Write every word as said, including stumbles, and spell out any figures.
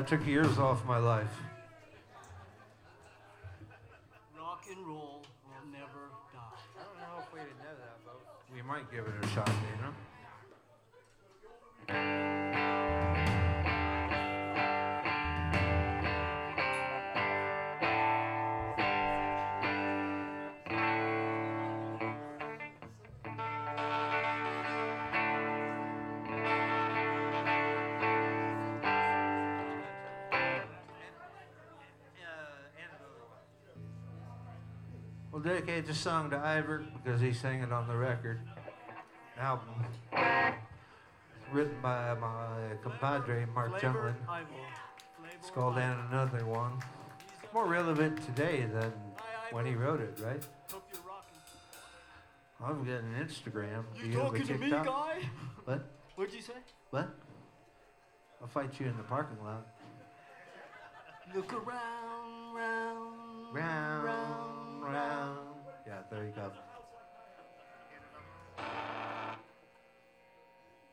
I took years off my life. Rock and roll will never die. I don't know if we didn't know that, but we might give it a shot, Dana. We'll dedicate this song to Ivor because he sang it on the record album. Written by my compadre, Mark Flavor, Junglin. Ivor. Flavor, It's called Ivor. And Another One. More relevant today than Hi, when he Ivor. wrote it, right? Hope you're rocking. I've got an Instagram. Do You have a talking to me, TikTok? guy? What? What'd you say? What? I'll fight you in the parking lot. Look around, round, Round,